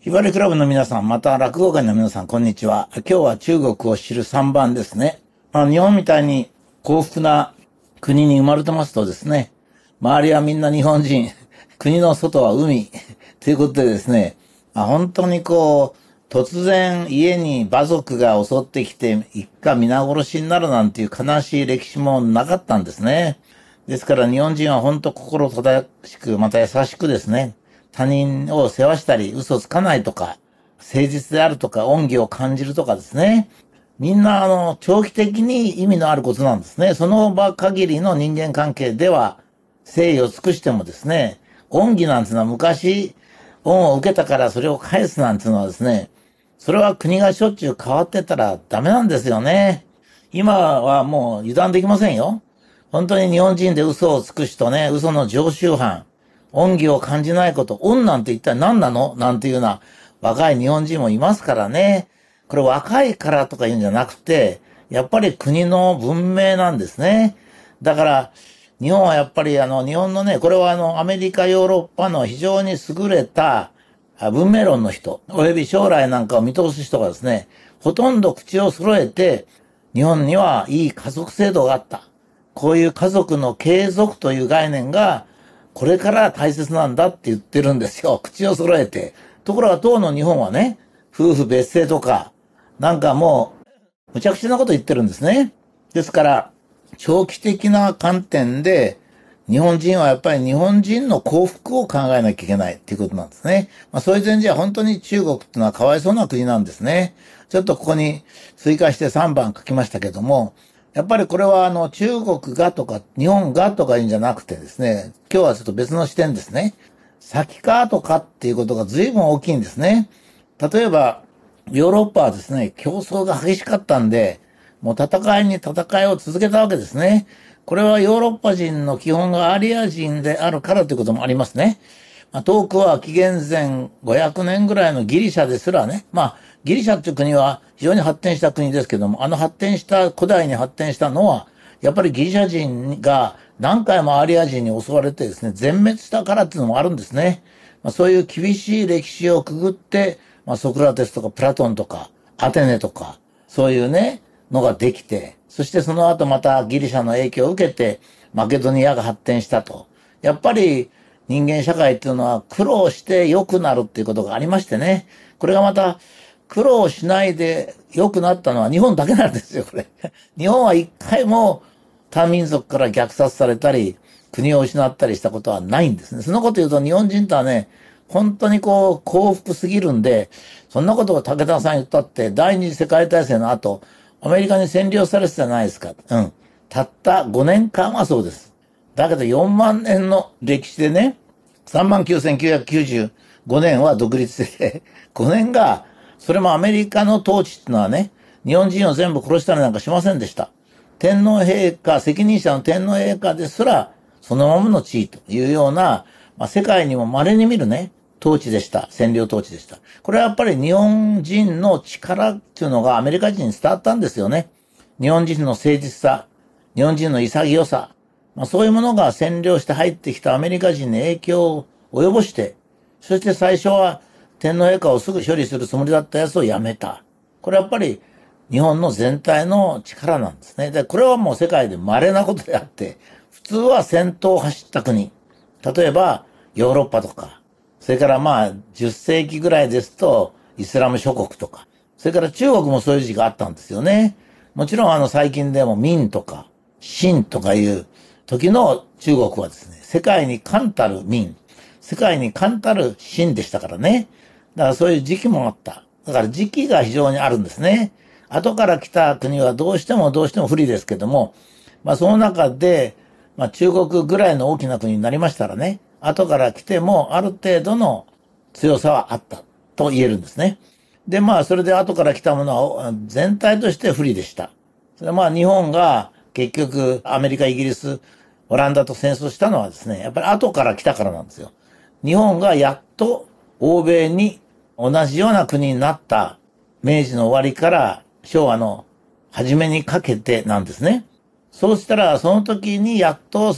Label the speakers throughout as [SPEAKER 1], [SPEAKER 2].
[SPEAKER 1] ひばりクラブの皆さん、また落語界の皆さん、こんにちは。今日は中国を知る3番ですね。日本みたいに幸福な国に生まれてますとですね、周りはみんな日本人、国の外は海、ということでですね、本当に突然家に馬族が襲ってきて一家皆殺しになるなんていう悲しい歴史もなかったんですね。ですから日本人は本当心正しく、また優しくですね、他人を世話したり、嘘つかないとか、誠実であるとか、恩義を感じるとかですね。みんな長期的に意味のあることなんですね。その場限りの人間関係では、誠意を尽くしてもですね、恩義なんていうのは昔、恩を受けたからそれを返すなんていうのはですね、それは国がしょっちゅう変わってたらダメなんですよね。今はもう油断できませんよ。本当に日本人で嘘をつく人ね、嘘の常習犯、恩義を感じないこと、恩なんて一体何なのなんていうような若い日本人もいますからね。これ若いからとか言うんじゃなくて、やっぱり国の文明なんですね。だから、日本はやっぱり日本のね、これはアメリカ、ヨーロッパの非常に優れた文明論の人、および将来なんかを見通す人がですね、ほとんど口を揃えて、日本にはいい家族制度があった。こういう家族の継続という概念が、これから大切なんだって言ってるんですよ。口を揃えて。ところが当の日本はね、夫婦別姓とか、なんかもう、むちゃくちゃなこと言ってるんですね。ですから、長期的な観点で、日本人はやっぱり日本人の幸福を考えなきゃいけないっていうことなんですね。そういう点じゃ本当に中国ってのはかわいそうな国なんですね。ちょっとここに追加して3番書きましたけども、やっぱりこれは中国がとか日本がとか言うんじゃなくてですね、今日はちょっと別の視点ですね。先か後かっていうことが随分大きいんですね。例えば、ヨーロッパはですね、競争が激しかったんで、もう戦いに戦いを続けたわけですね。これはヨーロッパ人の基本がアリア人であるからということもありますね。遠くは紀元前500年ぐらいのギリシャですらね、ギリシャっていう国は非常に発展した国ですけども、発展した古代に発展したのは、やっぱりギリシャ人が何回もアリア人に襲われてですね、全滅したからっていうのもあるんですね。そういう厳しい歴史をくぐって、ソクラテスとかプラトンとかアテネとか、そういうね、のができて、そしてその後またギリシャの影響を受けて、マケドニアが発展したと。やっぱり人間社会っていうのは苦労して良くなるっていうことがありましてね。これがまた苦労しないで良くなったのは日本だけなんですよ、これ。日本は一回も他民族から虐殺されたり、国を失ったりしたことはないんですね。そのこと言うと日本人とはね、本当に幸福すぎるんで、そんなことを武田さん言ったって、第二次世界大戦の後、アメリカに占領されてたじゃないですか。たった5年間はそうです。だけど4万年の歴史でね、39,995年は独立してて、5年が、それもアメリカの統治ってのはね、日本人を全部殺したりなんかしませんでした。天皇陛下、責任者の天皇陛下ですら、そのままの地位というような、世界にも稀に見るね、統治でした。占領統治でした。これはやっぱり日本人の力っていうのがアメリカ人に伝わったんですよね。日本人の誠実さ、日本人の潔さ、そういうものが占領して入ってきたアメリカ人に影響を及ぼして、そして最初は天皇陛下をすぐ処理するつもりだったやつをやめた。これはやっぱり日本の全体の力なんですね。で、これはもう世界で稀なことであって、普通は先頭を走った国。例えばヨーロッパとか、それから10世紀ぐらいですとイスラム諸国とか、それから中国もそういう時期があったんですよね。もちろん最近でも明とか清とかいう時の中国はですね、世界に冠たる明、世界に冠たる清でしたからね。だからそういう時期もあった。だから時期が非常にあるんですね。後から来た国はどうしても不利ですけども、その中で、中国ぐらいの大きな国になりましたらね、後から来てもある程度の強さはあったと言えるんですね。で、それで後から来たものは全体として不利でした。それ日本が結局アメリカ、イギリス、オランダと戦争したのはですね、やっぱり後から来たからなんですよ。日本がやっと欧米に同じような国になった明治の終わりから昭和の初めにかけてなんですね。そうしたらその時にやっと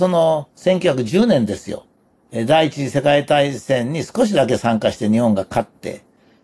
[SPEAKER 1] 1910年ですよ。第一次世界大戦に少しだけ参加して日本が勝って、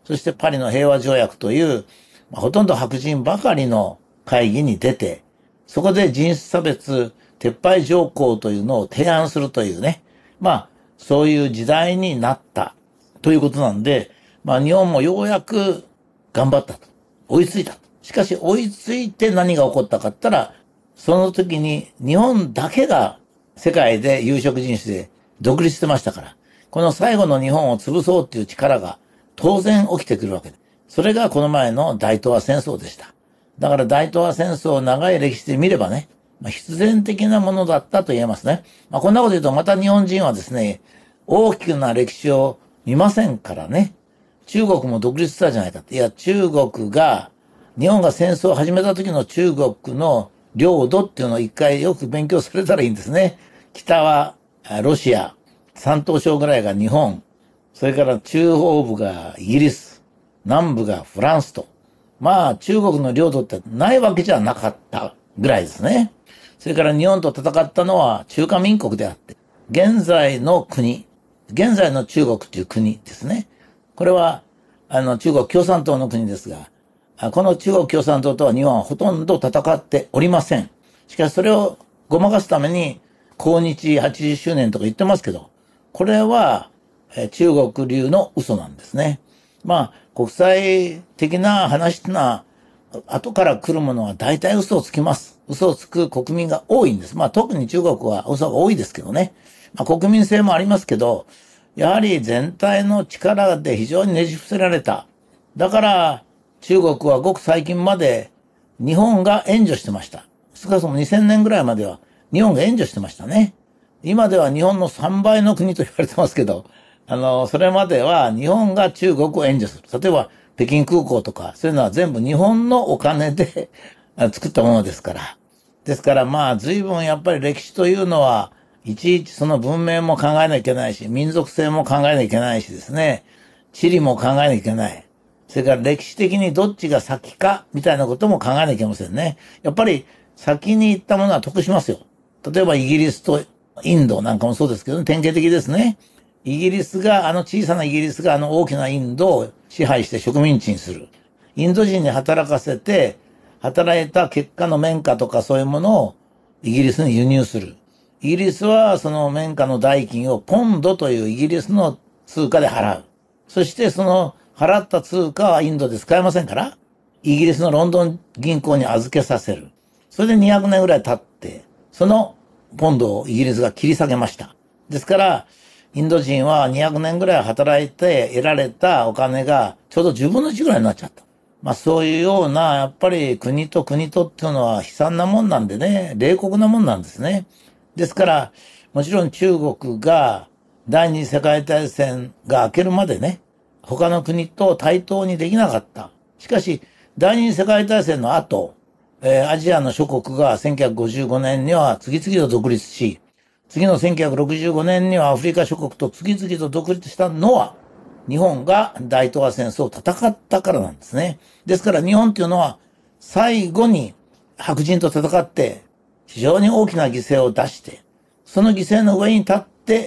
[SPEAKER 1] そしてパリの平和条約という、ほとんど白人ばかりの会議に出て、そこで人種差別撤廃条項というのを提案するというね、そういう時代になったということなんで、日本もようやく頑張ったと。追いついたと。しかし追いついて何が起こったかって言ったら、その時に日本だけが世界で有色人種で独立してましたから、この最後の日本を潰そうっていう力が当然起きてくるわけで。それがこの前の大東亜戦争でした。だから大東亜戦争長い歴史で見ればね、必然的なものだったと言えますね。こんなこと言うとまた日本人はですね、大きな歴史を見ませんからね。中国も独立したじゃないかって。いや、中国が、日本が戦争を始めた時の中国の領土っていうのを一回よく勉強されたらいいんですね。北はロシア、山東省ぐらいが日本、それから中央部がイギリス、南部がフランスと。中国の領土ってないわけじゃなかったぐらいですね。それから日本と戦ったのは中華民国であって、現在の国、現在の中国っていう国ですね。これは、中国共産党の国ですが、この中国共産党とは日本はほとんど戦っておりません。しかしそれをごまかすために、抗日80周年とか言ってますけど、これは、中国流の嘘なんですね。国際的な話ってのは、後から来るものは大体嘘をつきます。嘘をつく国民が多いんです。特に中国は嘘が多いですけどね。国民性もありますけど、やはり全体の力で非常にねじ伏せられた。だから中国はごく最近まで日本が援助してました。少なくとも2000年ぐらいまでは日本が援助してましたね。今では日本の3倍の国と言われてますけど、それまでは日本が中国を援助する。例えば北京空港とか、そういうのは全部日本のお金で作ったものですから。ですから随分やっぱり歴史というのは、いちいちその文明も考えなきゃいけないし、民族性も考えなきゃいけないしですね、地理も考えなきゃいけない。それから歴史的にどっちが先か、みたいなことも考えなきゃいけませんね。やっぱり先に行ったものは得しますよ。例えばイギリスとインドなんかもそうですけどね、典型的ですね。イギリスが、小さなイギリスが大きなインドを支配して植民地にする。インド人に働かせて、働いた結果の綿花とかそういうものをイギリスに輸入する。イギリスはその綿花の代金をポンドというイギリスの通貨で払う。そしてその払った通貨はインドで使えませんから、イギリスのロンドン銀行に預けさせる。それで200年ぐらい経って、そのポンドをイギリスが切り下げました。ですから、インド人は200年ぐらい働いて得られたお金がちょうど10分の1ぐらいになっちゃった。そういうような、やっぱり国と国とっていうのは悲惨なもんなんでね、冷酷なもんなんですね。ですから、もちろん中国が第二次世界大戦が明けるまでね、他の国と対等にできなかった。しかし、第二次世界大戦の後、アジアの諸国が1955年には次々と独立し、次の1965年にはアフリカ諸国と次々と独立したのは、日本が大東亜戦争を戦ったからなんですね。ですから日本っていうのは、最後に白人と戦って、非常に大きな犠牲を出して、その犠牲の上に立って、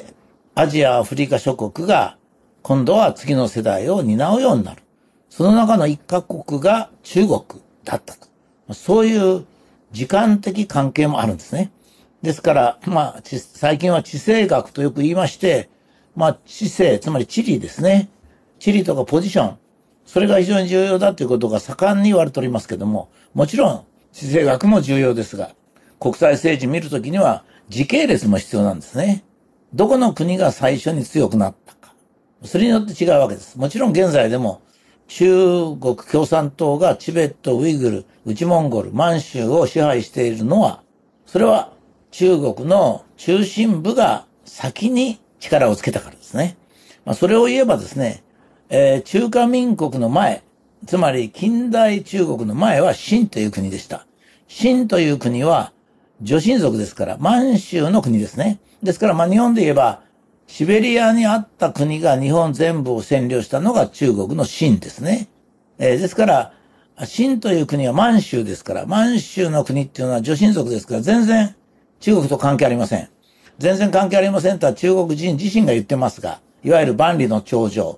[SPEAKER 1] アジア、アフリカ諸国が、今度は次の世代を担うようになる。その中の一カ国が中国だったと。そういう時間的関係もあるんですね。ですから、最近は地政学とよく言いまして、地政、つまり地理ですね。地理とかポジション。それが非常に重要だということが盛んに言われておりますけども、もちろん地政学も重要ですが、国際政治見るときには時系列も必要なんですね。どこの国が最初に強くなったか。それによって違うわけです。もちろん現在でも中国共産党がチベット、ウイグル、内モンゴル、満州を支配しているのは、それは中国の中心部が先に力をつけたからですね。それを言えばですね、中華民国の前、つまり近代中国の前は清という国でした。清という国は女真族ですから、満州の国ですね。ですから日本で言えば、シベリアにあった国が日本全部を占領したのが中国の清ですね。ですから、清という国は満州ですから、満州の国っていうのは女真族ですから、全然中国と関係ありません。全然関係ありませんとは中国人自身が言ってますが、いわゆる万里の長城。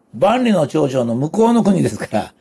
[SPEAKER 1] 万里の長城の向こうの国ですから、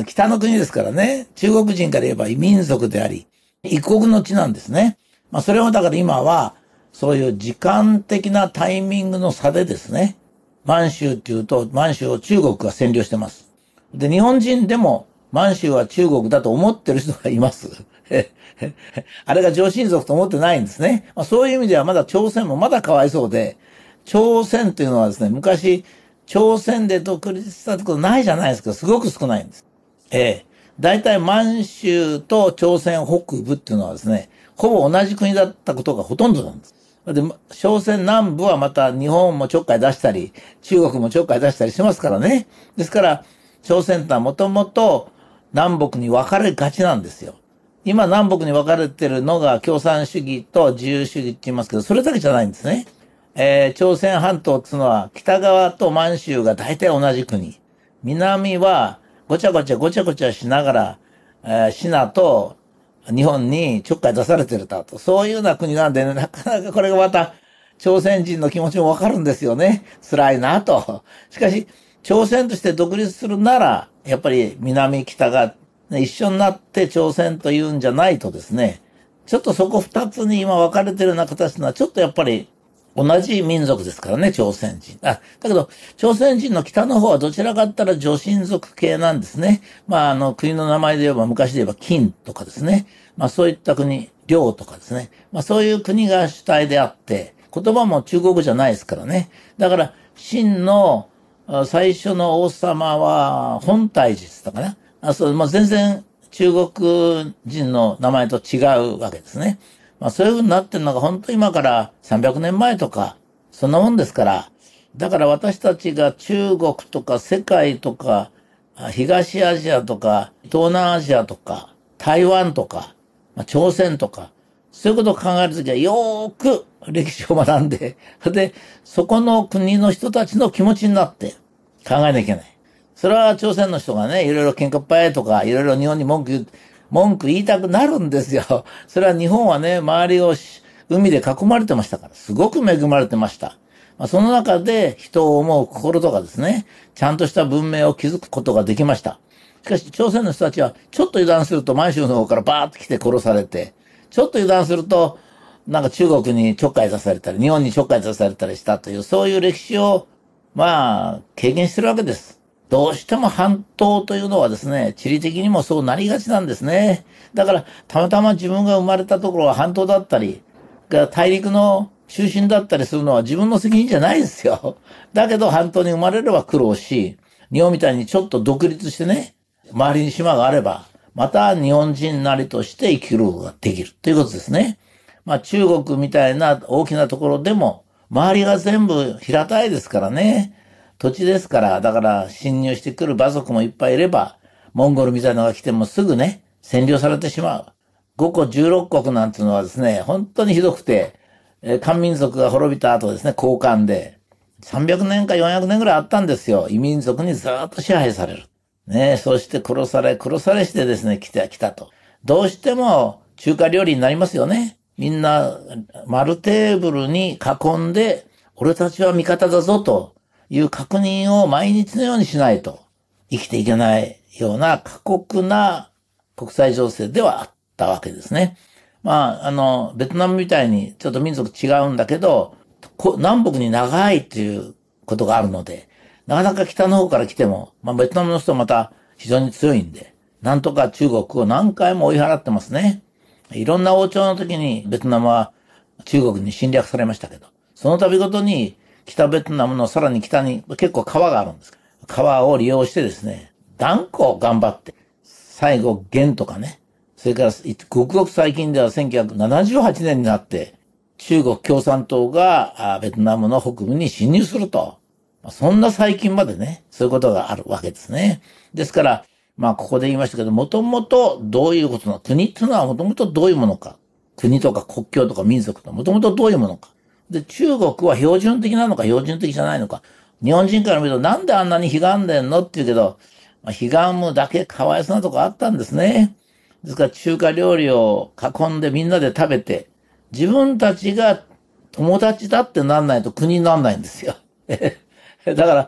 [SPEAKER 1] 北の国ですからね、中国人から言えば異民族であり、異国の地なんですね。それをだから今は、そういう時間的なタイミングの差でですね、満州っていうと、満州を中国が占領してます。で、日本人でも満州は中国だと思ってる人がいます。あれが上親族と思ってないんですね。そういう意味ではまだ朝鮮もまだかわいそうで、朝鮮というのはですね、昔、朝鮮で独立したってことないじゃないですか。すごく少ないんです。大体満州と朝鮮北部っていうのはですね、ほぼ同じ国だったことがほとんどなんです。で、朝鮮南部はまた日本もちょっかい出したり、中国もちょっかい出したりしますからね。ですから、朝鮮ってのはもともと南北に分かれがちなんですよ。今南北に分かれてるのが共産主義と自由主義って言いますけど、それだけじゃないんですね。朝鮮半島っていうのは北側と満州が大体同じ国。南はごちゃごちゃしながら、シナと日本にちょっかい出されてると。そういうような国なんでね、なかなかこれがまた朝鮮人の気持ちもわかるんですよね。辛いなと。しかし、朝鮮として独立するなら、やっぱり南北が、ね、一緒になって朝鮮というんじゃないとですね、ちょっとそこ二つに今分かれてるような形のはちょっとやっぱり同じ民族ですからね、朝鮮人。だけど、朝鮮人の北の方はどちらかったら女親族系なんですね。国の名前で言えば、昔で言えば金とかですね。そういった国、領とかですね。そういう国が主体であって、言葉も中国じゃないですからね。だから、秦の最初の王様は、本体寺って言ったかな。全然中国人の名前と違うわけですね。そういう風になってるのが本当今から300年前とか、そんなもんですから。だから私たちが中国とか世界とか、東アジアとか、東南アジアとか、台湾とか、朝鮮とか、そういうことを考えるときはよーく歴史を学んで、で、そこの国の人たちの気持ちになって考えなきゃいけない。それは朝鮮の人がね、いろいろ喧嘩っ早いとか、いろいろ日本に文句言いたくなるんですよ。それは日本はね、周りを海で囲まれてましたから、すごく恵まれてました。その中で人を思う心とかですね、ちゃんとした文明を築くことができました。しかし朝鮮の人たちは、ちょっと油断すると満州の方からバーッと来て殺されて、ちょっと油断すると、なんか中国にちょっかい出されたり、日本にちょっかい出されたりしたという、そういう歴史を、経験してるわけです。どうしても半島というのはですね、地理的にもそうなりがちなんですね。だから、たまたま自分が生まれたところは半島だったり、大陸の中心だったりするのは自分の責任じゃないですよ。だけど半島に生まれれば苦労し、日本みたいにちょっと独立してね、周りに島があれば、また日本人なりとして生きることができるということですね。中国みたいな大きなところでも、周りが全部平たいですからね。土地ですから、だから侵入してくる馬族もいっぱいいれば、モンゴルみたいなのが来てもすぐね、占領されてしまう。5個16国なんていうのはですね、本当にひどくて、漢民族が滅びた後ですね、交換で、300年か400年ぐらいあったんですよ。異民族にずっと支配される。ね、そして殺されしてですね、来たと。どうしても中華料理になりますよね。みんな丸テーブルに囲んで、俺たちは味方だぞという確認を毎日のようにしないと生きていけないような過酷な国際情勢ではあったわけですね。ベトナムみたいにちょっと民族違うんだけど、南北に長いっていうことがあるので、なかなか北の方から来ても、ベトナムの人はまた非常に強いんで、なんとか中国を何回も追い払ってますね。いろんな王朝の時にベトナムは中国に侵略されましたけど、その度ごとに北ベトナムのさらに北に結構川があるんです。川を利用してですね、断固頑張って、最後元とかね、それからごくごく最近では1978年になって中国共産党がベトナムの北部に侵入すると。そんな最近までね、そういうことがあるわけですね。ですから、ここで言いましたけど、もともとどういうことなのか、国っていうのはもともとどういうものか。国とか国境とか民族ともともとどういうものか。で、中国は標準的なのか標準的じゃないのか。日本人から見るとなんであんなに悲願でんのって言うけど、悲願むだけかわいそうなとこあったんですね。ですから中華料理を囲んでみんなで食べて、自分たちが友達だってなんないと国になんないんですよ。だから、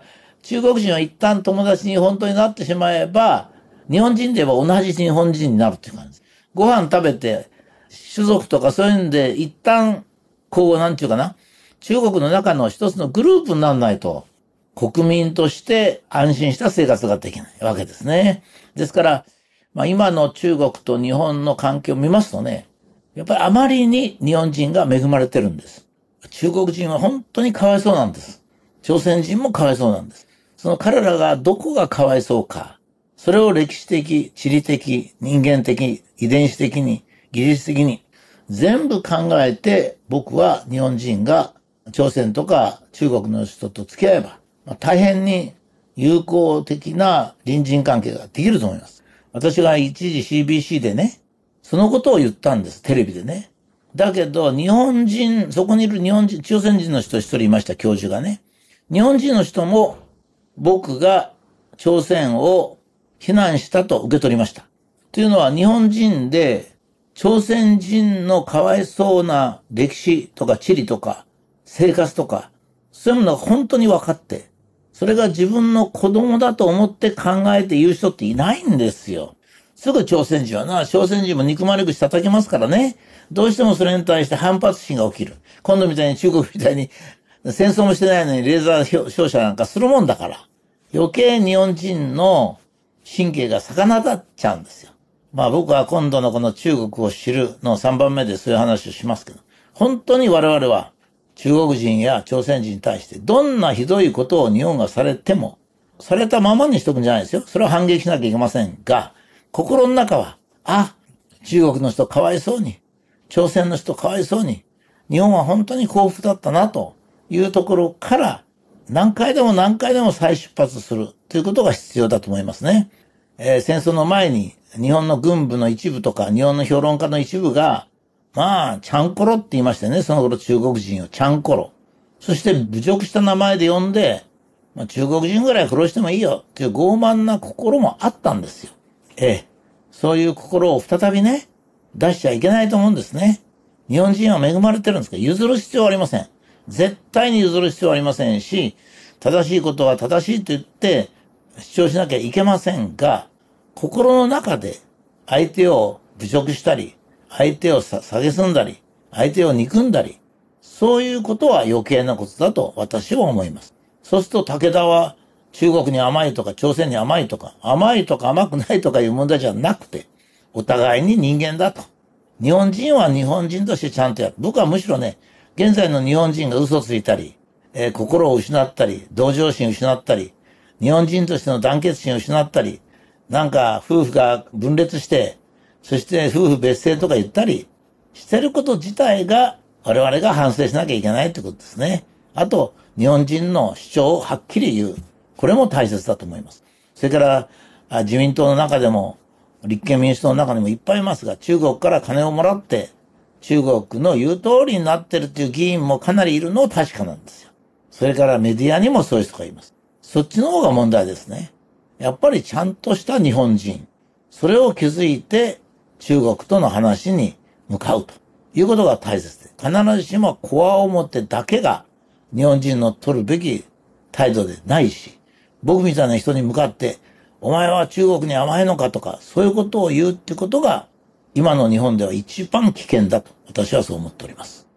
[SPEAKER 1] 中国人は一旦友達に本当になってしまえば、日本人では同じ日本人になるっていう感じです。ご飯食べて、種族とかそういうんで、一旦、なんていうかな、中国の中の一つのグループにならないと、国民として安心した生活ができないわけですね。ですから、今の中国と日本の関係を見ますとね、やっぱりあまりに日本人が恵まれてるんです。中国人は本当にかわいそうなんです。朝鮮人もかわいそうなんです。その彼らがどこがかわいそうか、それを歴史的、地理的、人間的、遺伝子的に、技術的に全部考えて、僕は日本人が朝鮮とか中国の人と付き合えば、大変に友好的な隣人関係ができると思います。私が一時 CBC でね、そのことを言ったんです、テレビでね。だけど、日本人、そこにいる日本人、朝鮮人の人一人いました、教授がね。日本人の人も、僕が朝鮮を非難したと受け取りました。というのは、日本人で、朝鮮人のかわいそうな歴史とか地理とか、生活とか、そういうものが本当に分かって、それが自分の子供だと思って考えて言う人っていないんですよ。すぐ朝鮮人はな、朝鮮人も憎まれ口叩きますからね。どうしてもそれに対して反発心が起きる。今度みたいに中国みたいに戦争もしてないのにレーザー照射なんかするもんだから。余計日本人の神経が逆なだっちゃうんですよ。僕は今度のこの中国を知るの3番目でそういう話をしますけど、本当に我々は中国人や朝鮮人に対してどんなひどいことを日本がされても、されたままにしとくんじゃないですよ。それは反撃しなきゃいけませんが、心の中は、中国の人かわいそうに、朝鮮の人かわいそうに、日本は本当に幸福だったなというところから、何回でも何回でも再出発するということが必要だと思いますね。戦争の前に日本の軍部の一部とか日本の評論家の一部が、チャンコロって言いましたね。その頃中国人をチャンコロ。そして侮辱した名前で呼んで、中国人ぐらい殺してもいいよっていう傲慢な心もあったんですよ。そういう心を再びね、出しちゃいけないと思うんですね。日本人は恵まれてるんですから譲る必要はありません。絶対に譲る必要はありませんし、正しいことは正しいと言って主張しなきゃいけませんが、心の中で相手を侮辱したり、相手を蔑んだり、相手を憎んだり、そういうことは余計なことだと私は思います。そうすると武田は中国に甘いとか朝鮮に甘いとか、甘いとか甘くないとかいう問題じゃなくて、お互いに人間だと。日本人は日本人としてちゃんとやる。僕はむしろね、現在の日本人が嘘ついたり、心を失ったり、同情心を失ったり、日本人としての団結心を失ったり、なんか夫婦が分裂して、そして夫婦別姓とか言ったりしてること自体が我々が反省しなきゃいけないってことですね。あと、日本人の主張をはっきり言う。これも大切だと思います。それから自民党の中でも立憲民主党の中にもいっぱいいますが、中国から金をもらって中国の言う通りになってるっていう議員もかなりいるのは確かなんですよ。それからメディアにもそういう人がいます。そっちの方が問題ですね。やっぱりちゃんとした日本人。それを築いて中国との話に向かうということが大切で、必ずしもこわ表だけが日本人の取るべき態度でないし、僕みたいな人に向かって、お前は中国に甘いのかとか、そういうことを言うってことが、今の日本では一番危険だと、私はそう思っております。